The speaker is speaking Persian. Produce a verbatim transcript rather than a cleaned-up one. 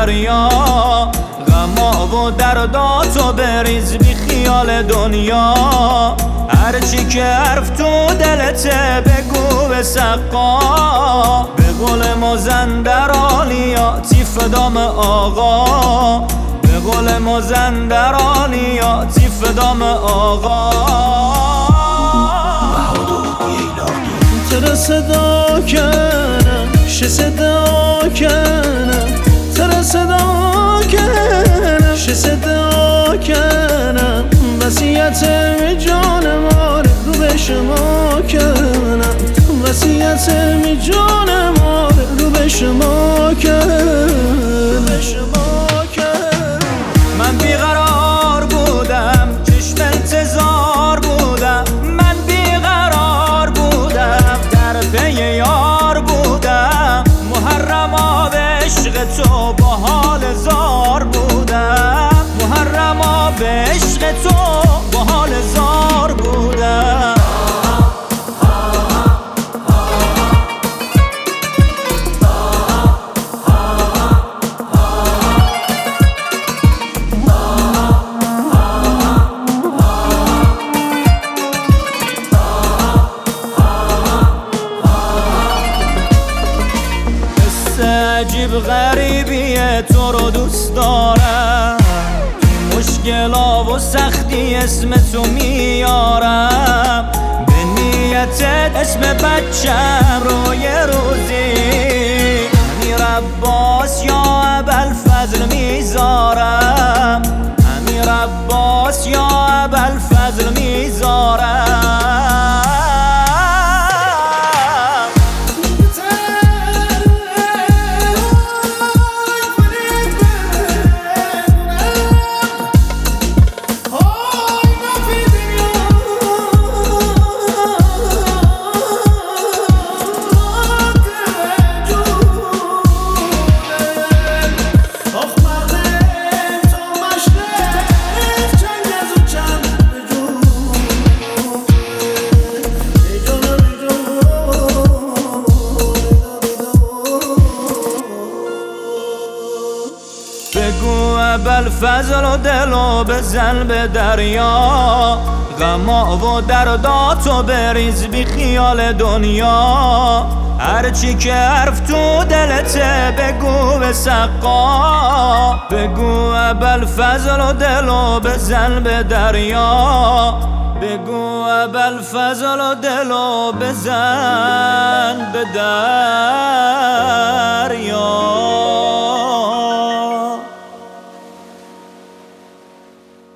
دریا، غما و درداتو بریز بی خیال دنیا. هرچی که حرف تو دلته بگو به سقا، به قول مازندرانیاتی فدام آقا، به قول مازندرانیاتی فدام آقا. ترى صدا کنم ش صدا کنم، ترى صدا کنم ش صدا کنم، وصیت می جانم آره رو به شما کنم، وصیت می جانم آره رو به شما کنم. من بیقرار بودم چشم انتظار بودم، من بیقرار بودم در پی یار بودم، محرما به عشق تو با حال زار بودم، محرما به عشق تو با حال زار بودم. عجیب غریبیه تو رو دوست دارم، مشکلا و سختی اسم تو میارم، به نیتت اسم بچم رو یه روزی امیر عباس یا ابوالفضل میذارم، امیر عباس یا ابوالفضل میذارم. بگو ابوالفضل و دلو بزن به دریا، غما و درداتو بریز بی خیال دنیا. هرچی که حرف تو دلته بگو به سقا، بگو ابوالفضل و دلو بزن به دریا، بگو ابوالفضل و دلو بزن به دریا.